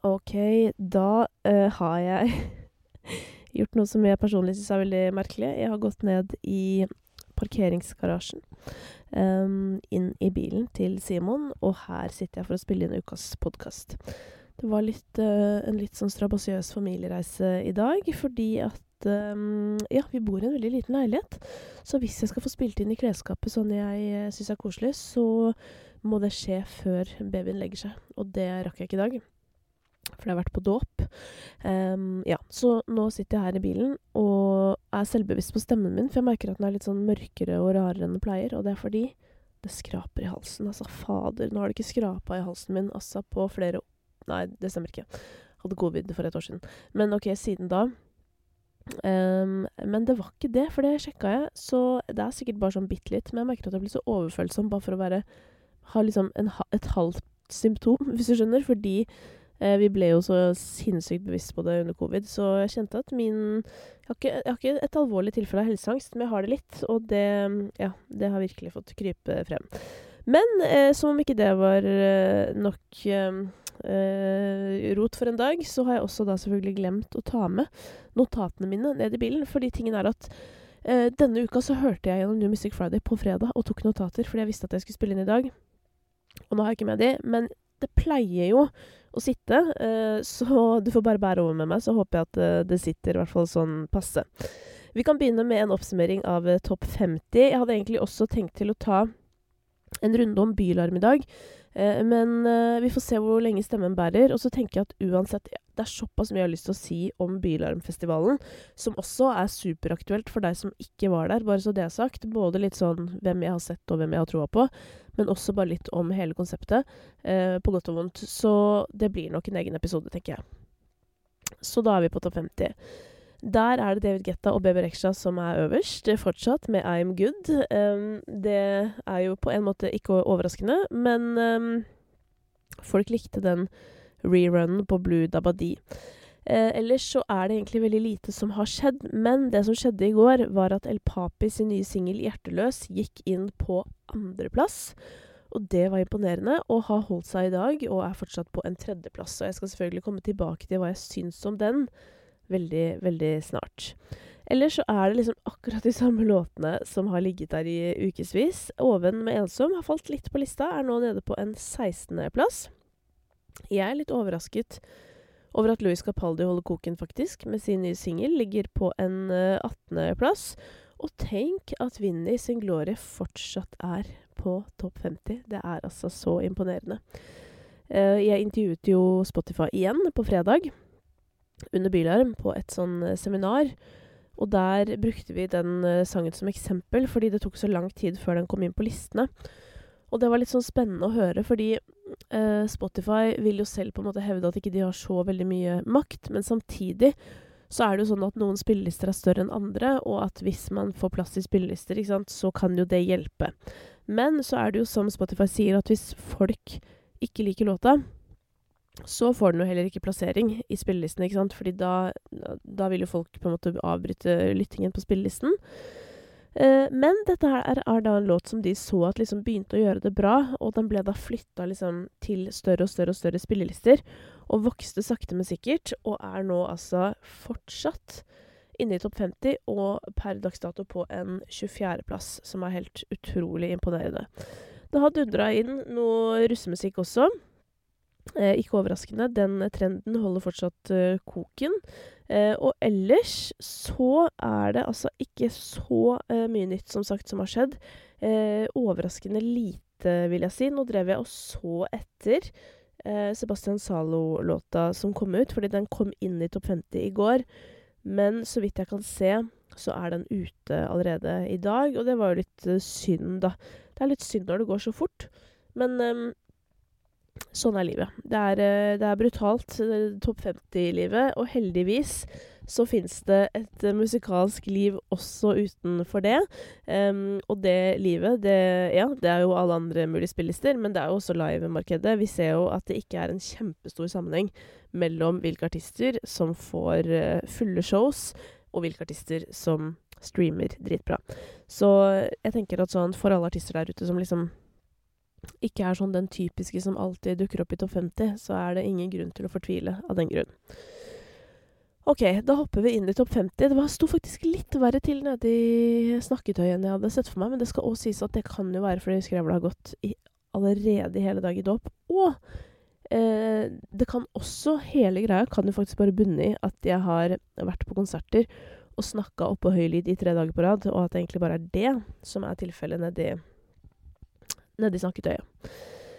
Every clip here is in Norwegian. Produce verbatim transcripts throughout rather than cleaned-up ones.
Ok, da eh, har jeg gjort noe som jeg personlig synes er veldig merkelig. Jeg har gått ned i parkeringsgarasjen, em, inn i bilen til Simon, og her sitter jeg for å spille inn ukas podcast. Det var litt, eh, en litt sånn strabasiøs familiereise i dag, fordi at em, ja, vi bor i en veldig liten leilighet. Så hvis jeg skal få spilt inn i klesskapet sånn jeg eh, synes er koselig, så må det skje før babyen legger seg. Og det rakk jeg ikke i dag. For jeg har vært på dåp. Um, ja, så nå sitter jeg her i bilen og er selvbevisst på stemmen min, for jeg merker at den er litt sånn mørkere og rarere enn den pleier, og det er fordi det skraper i halsen. Altså, fader, nå har det ikke skrapet i halsen min, altså på flere... Nei, det stemmer ikke. Jeg hadde covid for et år siden. Men ok, siden da... Um, men det var ikke det, for det sjekket jeg, så det er sikkert bare sånn bitt litt, men jeg merker at jeg blir så overfølsom bare for å være, ha liksom en, et halvt symptom, hvis du skjønner, fordi eh, vi ble jo så sinnssykt bevisst på det under covid, så jeg kjente at min, jeg har ikke, jeg har ikke et alvorlig tilfelle av helseangst, men jeg har det litt, og det, ja, det har virkelig fått krype frem. Men eh, som om ikke det var eh, nok eh, eh, rot for en dag, så har jeg også da selvfølgelig glemt å ta med notatene mine ned i bilen, fordi tingen er at eh, denne uka så hørte jeg gjennom New Music Friday på fredag og tok notater, fordi jeg visste at jeg skulle spille inn i dag. Og nå har jeg ikke med de, men det pleier jo å sitte, eh, så du får bare bære over med meg, så håper jeg at eh, det sitter i hvert fall sånn passe. Vi kan begynne med en oppsummering av eh, topp femti. Jeg hadde egentlig også tenkt til å ta en runde om Bylarm i dag, eh, men eh, vi får se hvor lenge stemmen bærer, og så tenker jeg at uansett, ja, det er såpass mye jeg har lyst til å si om Bylarmfestivalen, som også er superaktuelt for deg som ikke var der, bare så det er sagt, både litt sånn hvem jeg har sett og hvem jeg har troa på, men også bare litt om hele konseptet, eh, på godt og vondt, så det blir nok en egen episode, tenker jeg. Så da er vi på topp femti. Der er det David Guetta og Bebe Rexha som er øverst, fortsatt med I'm Good. Um, det er jo på en måte ikke overraskende, men um, folk likte den rerunnen på Blue Dabadi. Eh, ellers så er det egentlig veldig lite som har skjedd, men det som skjedde i går var at El Papi sin nye single Hjerteløs gikk inn på andreplass, og det var imponerende, og har holdt seg i dag, og er fortsatt på en tredjeplass, og jeg skal selvfølgelig komme tilbake til hva jeg syns om den, veldig, veldig snart. Ellers så er det liksom akkurat de samme låtene som har ligget der i ukesvis. Oven med Ensom har falt litt på lista, er nå nede på en sekstende plass. Jeg er litt overrasket over at Louis Capaldi holder koken faktisk, med sin nye single, ligger på en uh, attende plass. Og tenk at Vinnie sin Glory fortsatt er på topp femti. Det er altså så imponerende. Uh, jeg intervjuet jo Spotify igjen på fredag, under Bylarm, på et sånn uh, seminar, og der brukte vi den uh, sangen som eksempel, fordi det tok så lang tid før den kom inn på listene. Og det var litt sånn spennende å høre, fordi uh, Spotify vil jo selv på en måte hevde at ikke de har så veldig mye makt, men samtidig så er det jo sånn at noen spillelister er større enn andre, og at hvis man får plass i spillelister, ikke sant, så kan jo det hjelpe. Men så er det jo som Spotify sier, at hvis folk ikke liker låta, så får den jo heller ikke plassering i spillelisten, ikke sant? Fordi da, da vil jo folk på en måte avbryte lyttingen på spillelisten. Eh, men dette her er, er da en låt som de så at liksom begynte å gjøre det bra, og den ble da flyttet liksom til større og større og større spillelister, og vokste sakte men sikkert, og er nå altså fortsatt inne i topp femti, og per dags dato på en tjuefjerde plass, som er helt utrolig imponerende. Det har dundret inn noe russemusikk også. Eh, ikke overraskende, den trenden holder fortsatt uh, koken. Eh, og ellers så er det altså ikke så uh, mye nytt som sagt som har skjedd. Eh, overraskende lite, vil jeg si. Nå drev jeg og så etter uh, Sebastian Salo-låta som kom ut, fordi den kom inn i topp femti i går. Men så vidt jeg kan se, så er den ute allerede i dag, og det var jo litt uh, synd da. Det er litt synd når det går så fort, men um, sånn er livet. Det er, det er brutalt, topp femti-livet, og heldigvis så finnes det et musikalsk liv også utenfor det. Um, og det livet, det, ja, det er jo alle andre mulige spillister, men det er jo også live-markedet. Vi ser jo at det ikke er en kjempestor sammenheng mellom hvilke artister som får uh, fulle shows, og hvilke artister som streamer dritbra. Så jeg tenker at sånn, for alle artister der ute som liksom ikke er sånn den typiske som alltid dukker opp i topp femti, så er det ingen grunn til å fortvile av den grunn. Ok, da hopper vi inn i topp femti. Det var, sto faktisk litt verre til nede i snakketøyet enn jeg hadde sett for meg, men det skal også sies at det kan jo være fordi skrevla har gått i, allerede i hele dag i dåp. Og eh, det kan også, hele greia kan jo faktisk bare bunne i at jeg har vært på konserter og snakket opp på høy lyd i tre dager på rad, og at det egentlig bare er det som er tilfellet nede i, nede i snakketøyet.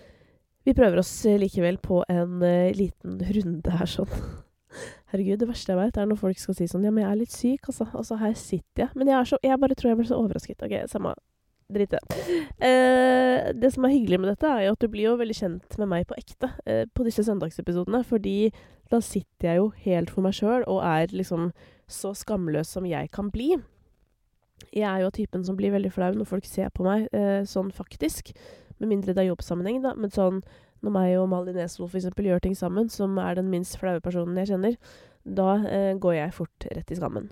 Vi prøver oss likevel på en uh, liten runde her sånn. Herregud, det verste jeg vet er når folk skal si sånn, ja, men jeg er litt syk, altså, altså her sitter jeg. Men jeg, er så, jeg bare tror jeg blir så overrasket. Ok, samme, drit i det. Eh, det som er hyggelig med dette er jo at du blir jo veldig kjent med meg på ekte eh, på disse søndagsepisodene, fordi da sitter jeg jo helt for meg selv og er liksom så skamløs som jeg kan bli. Jeg er jo typen som blir veldig flau når folk ser på meg eh, sånn faktisk, med mindre det er jobbsammenheng da, men sånn når meg og Malin Nesvold for eksempel gjør ting sammen, som er den minst flaue personen jeg kjenner, da eh, går jeg fort rett i skammen.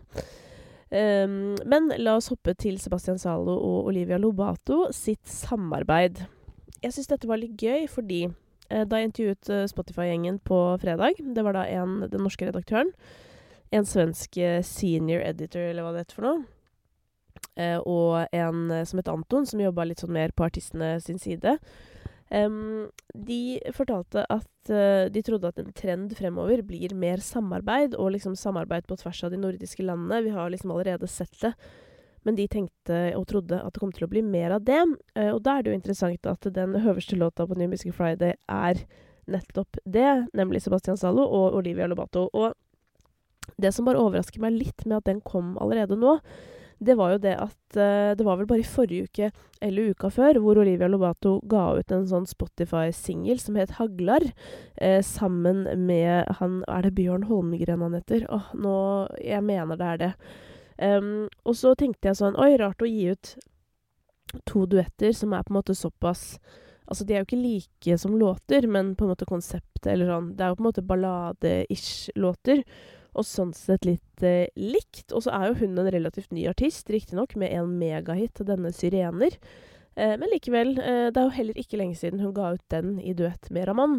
Um, men la oss hoppe til Sebastian Zalo og Olivia Lobato sitt samarbeid. Jeg synes dette var litt gøy, fordi eh, da jeg intervjuet uh, Spotify-gjengen på fredag, det var da en, den norske redaktøren, en svensk uh, senior editor, eller hva det heter for noe, uh, og en uh, som heter Anton, som jobbet litt sånn mer på artistene sin side. Um, de fortalte at uh, de trodde at en trend fremover blir mer samarbeid, og liksom samarbeid på tvers av de nordiske landene. Vi har liksom allerede sett det, men de tenkte og trodde at det kom til å bli mer av det. Uh, og da er det jo interessant at den øverste låta på New Music Friday er nettopp det, nemlig Sebastian Zalo og Olivia Lobato. Og det som bare overrasker meg litt med at den kom allerede nå, det var jo det at uh, det var vel bare i forrige uke eller uka før hvor Olivia Lobato ga ut en sånn Spotify-single som het Haglar, eh, sammen med han, er det Bjørn Holmgren han heter? Åh, nå, jeg mener det er det. Um, og så tenkte jeg sånn, oi, rart å gi ut to duetter som er på en måte såpass, altså de er jo ikke like som låter, men på en måte konseptet eller sånn, det er jo på en måte ballade-ish låter, og sånn sett litt eh, likt. Og så er jo hun en relativt ny artist, riktig nok, med en megahit, denne Syrener. Eh, men likevel, eh, det er jo heller ikke lenge siden hun ga ut den i duett med Raman.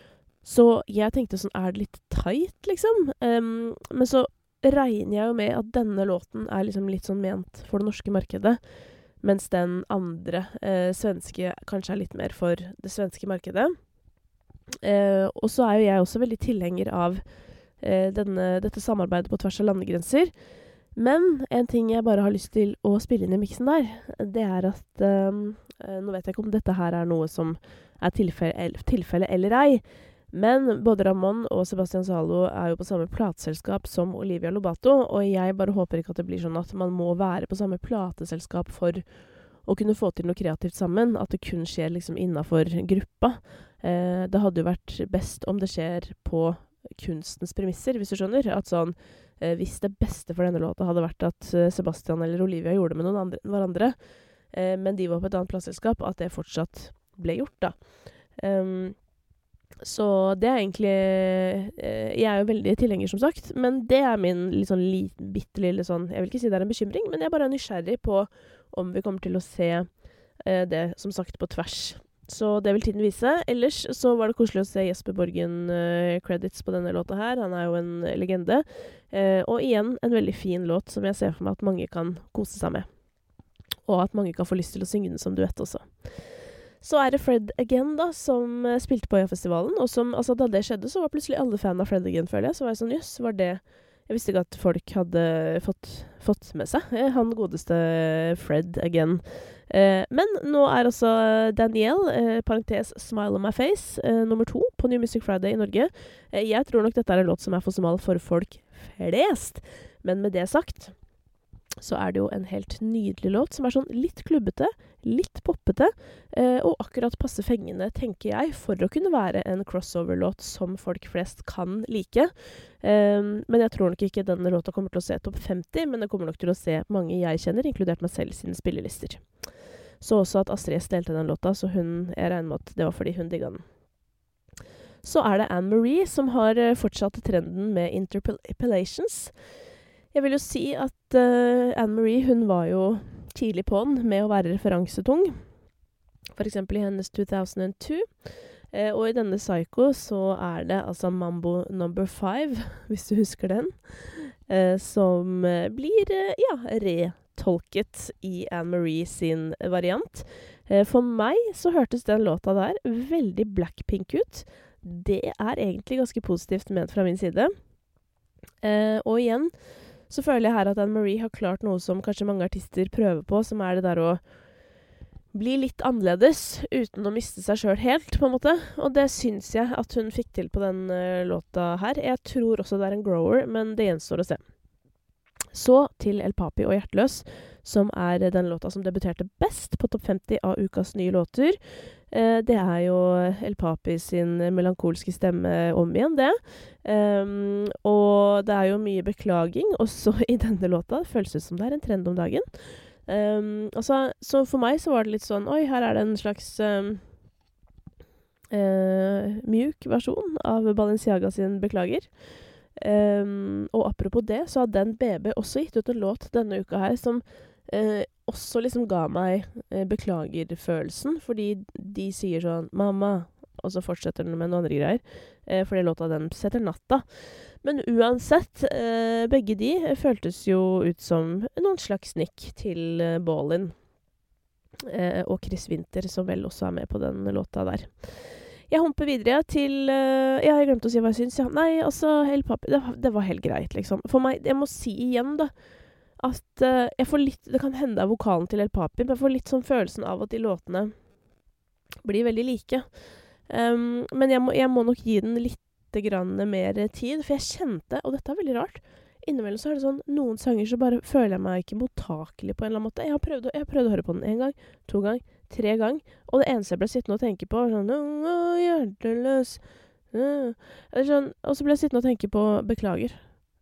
Så jeg tenkte sånn, er det litt tight, liksom? Um, men så regner jeg jo med at denne låten er liksom litt sånn ment for det norske markedet, mens den andre eh, svenske kanskje er litt mer for det svenske markedet. Eh, og så er jo jeg også veldig tilhenger av Denne, dette samarbeidet på tvers av landegrenser. Men en ting jeg bare har lyst til å spille inn i miksen der, det er at um, nå vet jeg ikke om dette her er noe som er tilfelle, tilfelle eller ei, men både Ramon og Sebastian Zalo er jo på samme plateselskap som Olivia Lobato, og jeg bare håper ikke at det blir sånn at man må være på samme plateselskap for å kunne få til noe kreativt sammen, at det kun skjer liksom innenfor gruppa. Eh, det hadde jo vært best om det skjer på kunstens premisser, hvis du skjønner. At sånn, eh, hvis det beste for denne låta hadde vært at eh, Sebastian eller Olivia gjorde det med noen andre enn hverandre, eh, men de var på et annet plateselskap, at det fortsatt ble gjort, da. Um, så det er egentlig eh, jeg er jo veldig tilhenger, som sagt, men det er min litt sånn li, bitte lille sånn, jeg vil ikke si det er en bekymring, men jeg er bare nysgjerrig på om vi kommer til å se eh, det, som sagt, på tvers. Så det vil tiden vise. Ellers så var det koselig å se Jesper Borgen uh, credits på denne låta her. Han er jo en legende. Uh, og igjen en veldig fin låt som jeg ser for meg at mange kan kose seg med. Og at mange kan få lyst til å synge den som duett også. Så er det Fred Again da, som uh, spilte på Øya-festivalen. Og som, altså da det skjedde, så var plutselig alle fan av Fred Again, føler jeg. Så var jeg sånn, jøss, var det... Jeg visste ikke at folk hadde fått, fått med seg han godeste Fred Again. Eh, men nå er altså Danielle, eh, parentes Smile on my face, eh, nummer to på New Music Friday i Norge. Eh, jeg tror nok dette er en låt som er for smal for folk flest. Men med det sagt, så er det jo en helt nydelig låt som er sånn litt klubbete, litt poppete, eh, og akkurat passe fengende, tenker jeg, for å kunne være en crossover-låt som folk flest kan like. Eh, men jeg tror nok ikke denne låta kommer til å se topp femti, men det kommer nok til å se mange jeg kjenner, inkludert meg selv sine spillelister. Så også at Astrid S delte den låta, så hun, jeg regner med at det var fordi hun digget den. Så er det Anne-Marie som har uh, fortsatt trenden med interpellations. Jeg vil jo si at uh, Anne-Marie, hun var jo tidlig på den med å være referansetung. For eksempel i hennes two thousand two. Eh, og i denne Psycho så er det altså Mambo number five, hvis du husker den, eh, som eh, blir, eh, ja, retolket i Anne-Marie sin variant. Eh, for meg så hørtes den låta der veldig Blackpink ut. Det er egentlig ganske positivt ment fra min side. Eh, og igjen så føler jeg her at Anne-Marie har klart noe som kanskje mange artister prøver på, som er det der å bli litt annerledes, uten å miste seg selv helt, på en måte. Og det synes jeg at hun fikk til på den uh, låta her. Jeg tror også det er en grower, men det gjenstår å se. Så til El Papi og Hjerteløs, som er den låta som debuterte best på topp femti av ukas nye låter. Uh, det er jo El Papi sin melankolske stemme om igjen, det. Um, og det er jo mye beklaging, også i denne låta. Det føles ut som det er en trend om dagen. Um, altså, så for meg så var det litt sånn, oi, her er det en slags um, uh, mjuk versjon av Balenciaga sin Beklager. Um, og apropos det, så har den B B også gitt ut en låt denne uka her som uh, også liksom ga meg uh, beklagerfølelsen, fordi de sier sånn, mamma, og så fortsetter den med noen andre greier, uh, fordi låta den setter natta. Men uansett, eh, begge de føltes jo ut som noen slags nikk til eh, Ballin. Eh, og Chris Winter, som vel også er med på den låta der. Jeg humper videre til... Eh, jeg har glemt å si hva jeg synes. Ja. Nei, altså, El Papi, det, det var helt greit, liksom. For meg, jeg må si igjen da, at eh, jeg får litt... Det kan hende av vokalen til El Papi, men jeg får litt sånn følelsen av at de låtene blir veldig like. Um, men jeg må, jeg må nok gi den litt grann mer tid, for jeg kjente, og dette er veldig rart, innimellom så er det sånn, noen sanger så bare føler jeg meg ikke mottakelig på en eller annen måte. Jeg har prøvd, jeg har prøvd å høre på den en gang, to gang, tre gang, og det eneste jeg ble sittende og tenke på var sånn, å, hjerteløs, eller sånn, og så ble jeg sittende og tenke på Beklager.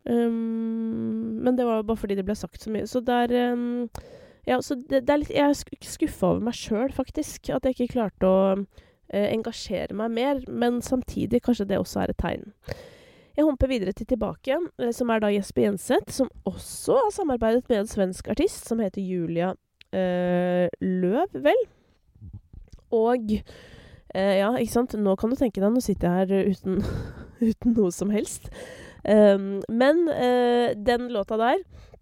Um, men det var bare fordi det ble sagt så mye. Så der, um, ja, så det, det er litt, jeg er skuffet over meg selv faktisk, at jeg ikke klarte å Uh, engasjere meg mer, men samtidig kanskje det også er et tegn. Jeg humper videre til Tilbake, uh, som er da Jesper Jenseth, som også har samarbeidet med en svensk artist, som heter Julia uh, Løv, vel? Og, uh, ja, ikke sant? Nå kan du tenke deg, nå sitter jeg her uten, uten noe som helst. Um, men uh, den låta der,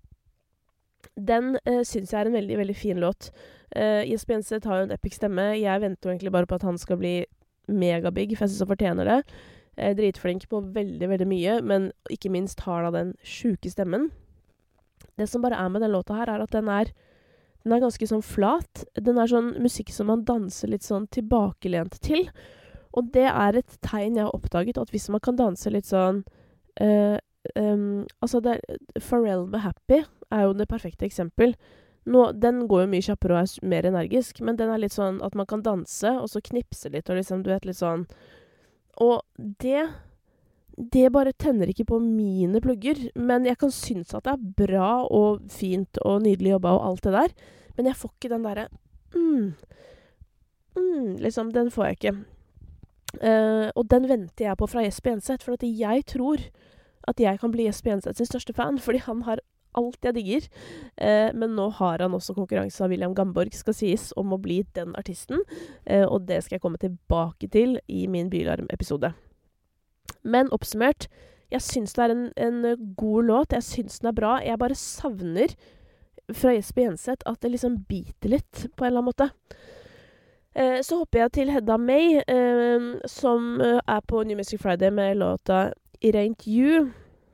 den uh, synes jeg er en veldig, veldig fin låt. Uh, Jesper Jenseth har jo en epic stemme. Jeg venter jo egentlig bare på at han skal bli megabig, for jeg synes han fortjener det. Jeg er dritflink på veldig, veldig mye, men ikke minst har da den sjuke stemmen. Det som bare er med den låta her, er at den er, den er ganske sånn flat. Den er sånn musikk som man danser litt sånn tilbakelent til. Og det er et tegn jeg har oppdaget, at hvis man kan danse litt sånn... Uh, um, altså, det er, Pharrell med Happy er jo det perfekte eksempel. Nå, den går jo mye kjappere og er mer energisk, men den er litt sånn at man kan danse, og så knipse litt, og liksom, du vet, litt sånn... Og det, det bare tenner ikke på mine plugger, men jeg kan synes at det er bra og fint og nydelig jobba og alt det der, men jeg får ikke den derre... Mm, mm, liksom, den får jeg ikke. Uh, og den venter jeg på fra Jesper Jenseth, for at jeg tror at jeg kan bli Jesper Jenseth sin største fan, fordi han har alt jeg digger, eh, men nå har han også konkurranse av William Gamborg, skal sies, om å bli den artisten, eh, og det skal jeg komme tilbake til i min Bylarm-episode. Men oppsummert, jeg synes det er en, en god låt, jeg synes den er bra, jeg bare savner fra Jesper Jenseth at det liksom biter litt på en eller annen måte. Eh, så hopper jeg til Hedda May, eh, som er på New Music Friday med låta It Ain't You.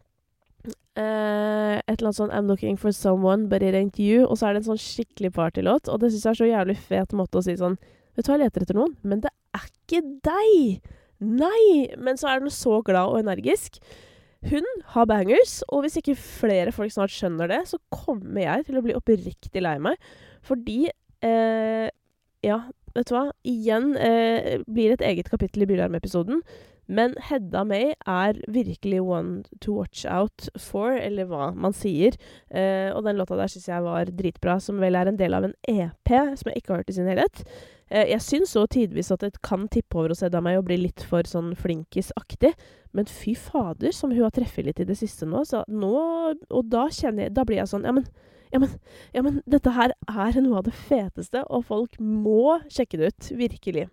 Uh, et eller annet sånn I'm looking for someone, but it ain't you. Og så er det en sånn skikkelig partylåt, og det synes jeg er så jævlig fet måte å si sånn, vet du hva, jeg leter etter noen, men det er ikke deg! Nei! Men så er den så glad og energisk. Hun har bangers, og hvis ikke flere folk snart skjønner det, så kommer jeg til å bli oppriktig lei meg, fordi uh, ja, vet du hva, igjen uh, blir et eget kapittel i Bylarm-episoden. Men Hedda May er virkelig one to watch out for, eller hva man sier. Uh, og den låta der synes jeg var dritbra, som vel er en del av en E P, som jeg ikke har hørt i sin helhet. Uh, jeg synes så tidvis at det kan tippe over hos Hedda May og bli litt for sånn flinkis-aktig. Men fy fader, som hun har treffet litt i det siste nå. Så nå, og da kjenner jeg, da blir jeg sånn, ja men, ja, men, ja, men dette her er noe av det feteste, og folk må sjekke det ut, virkelig.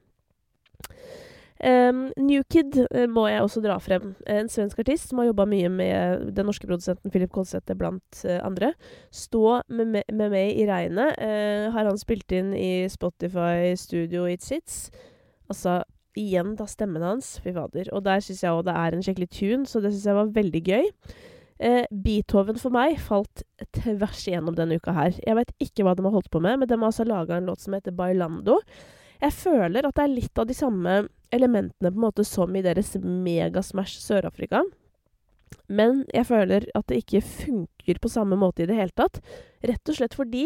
Um, New Kid uh, må jeg også dra frem. En svensk artist som har jobbet mye med den norske produsenten Philip Kolsæter blant uh, andre. Stå med, me med meg i regnet. Uh, har han spilt inn i Spotify Studio It's Hits. Altså, igjen da stemmen hans, fy fader. Og der synes jeg også det er en skikkelig tune, så det synes jeg var veldig gøy. Uh, Beethoven for meg falt tvers igjennom denne uka her. Jeg vet ikke hva de har holdt på med, men de har altså laget en låt som heter Bailando. Jeg føler at det er litt av de samme elementene på en måte som i deres megasmash Sør-Afrika. Men jeg føler at det ikke funker på samme måte i det hele tatt. Rett og slett fordi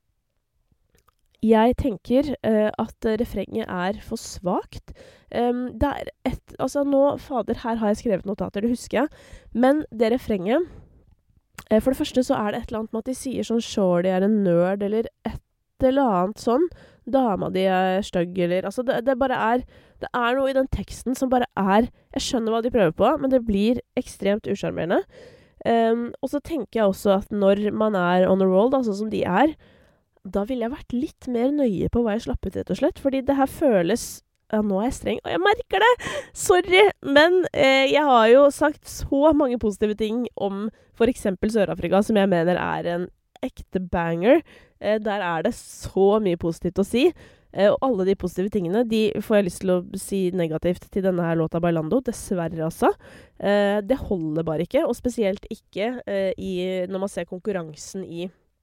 jeg tenker uh, at refrenget er for svagt. Um, det er et, altså nå, fader, her har jeg skrevet notater, det husker jeg. Men det refrenget, uh, for det første så er det et eller annet med at de sier sånn «Shorty er en nerd», eller et eller annet sånn. Dama de er støgg, eller altså det, det bare er det er noe i den teksten som bare er jeg skjønner hva de prøver på, men det blir ekstremt usjarmerende. Um, og så tenker jeg også at når man er on a roll, da, sånn som de er, da ville jeg vært litt mer nøye på hva jeg slapp ut, rett og slett, fordi det her føles ja, nå er jeg streng, og jeg merker det! Sorry! Men eh, jeg har jo sagt så mange positive ting om for eksempel Sør-Afrika, som jeg mener er en ekte banger. Eh, der er det så mye positivt å si. Eh, og alle de positive tingene, de får jeg lyst til å si negativt til denne her låta Bailando. Dessverre, altså. Eh, det holder bare ikke, og spesielt ikke eh, i, når man ser konkurransen i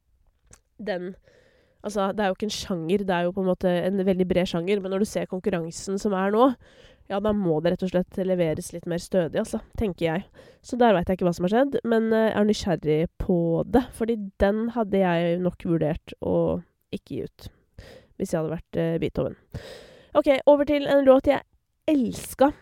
den. Altså, det er jo ikke en sjanger, det er jo på en måte en veldig bred sjanger, men når du ser konkurransen som er nå, ja, da må det rett og slett leveres litt mer stødig, altså, tenker jeg. Så der vet jeg ikke hva som har skjedd, men jeg er nysgjerrig på det, fordi den hadde jeg nok vurdert å ikke gi ut, hvis jeg hadde vært uh, Beethoven. Ok, over til en låt jeg elsket.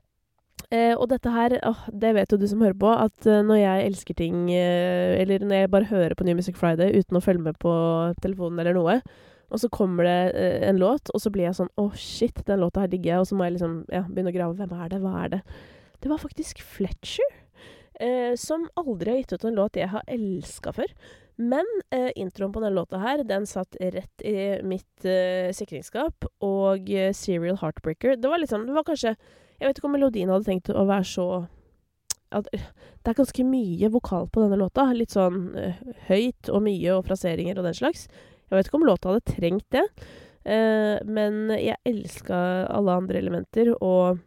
Uh, og dette her, oh, det vet jo du som hører på, at uh, når jeg elsker ting, uh, eller når jeg bare hører på New Music Friday uten å følge med på telefonen eller noe, og så kommer det uh, en låt, og så blir jeg sånn, åh oh, shit, den låta her digger jeg, og så må jeg liksom, ja, begynne å grave, hvem er det, hva er det? Det var faktisk Fletcher, uh, som aldri har gitt ut en låt jeg har elsket før. Men uh, introen på den låta her, den satt rett i mitt uh, sikringsskap, og uh, Serial Heartbreaker, det var liksom, det var kanskje, jeg vet ikke om melodien hadde tenkt å være så, at, det er ganske mye vokal på denne låta, litt sånn uh, høyt og mye og fraseringer og den slags. Jeg vet ikke om låta hadde trengt det, uh, men jeg elsket alle andre elementer, og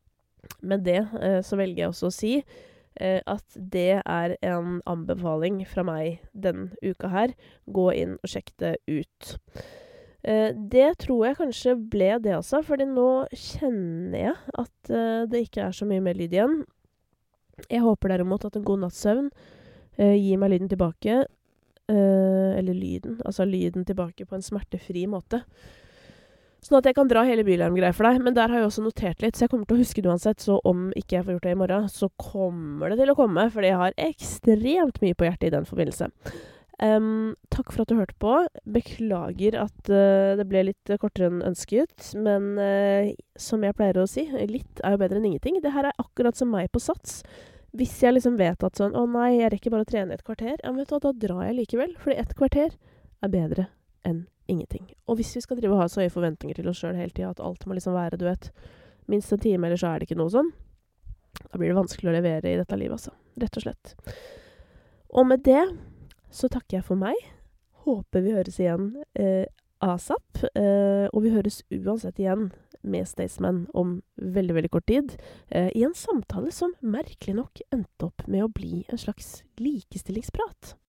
med det uh, så velger jeg også å si uh, at det er en anbefaling fra meg den uka her. Gå inn og sjekk det ut. Uh, det tror jeg kanskje ble det også, fordi nå kjenner jeg at uh, det ikke er så mye mer lyd igjen. Jeg håper derimot at en god nattsøvn uh, gir meg lyden tilbake, Uh, eller lyden, altså lyden tilbake på en smertefri måte. Sånn at jeg kan dra hele bylarmgreier for deg, men der har jeg også notert litt, så jeg kommer til å huske det uansett, så om ikke jeg får gjort det i morgen, så kommer det til å komme, fordi jeg har ekstremt mye på hjertet i den forbindelse. Um, takk for at du hørte på. Beklager at uh, det ble litt kortere enn ønsket, men uh, som jeg pleier å si, litt er jo bedre enn ingenting. Det her er akkurat som meg på sats. Hvis jeg liksom vet at sånn, å nei, jeg rekker bare å trene et kvarter, ja, vet du hva, da drar jeg likevel, fordi et kvarter er bedre enn ingenting. Og hvis vi skal drive og ha så høye forventninger til oss selv hele tiden, at alt må liksom være, du vet, minst en time, eller så er det ikke noe sånn, da blir det vanskelig å levere i dette livet, altså. Rett og slett. Og med det, så takker jeg for meg. Håper vi høres igjen eh, ASAP, eh, og vi høres uansett igjen med Staysman om veldig, veldig kort tid, eh, i en samtale som merkelig nok endte opp med å bli en slags likestillingsprat.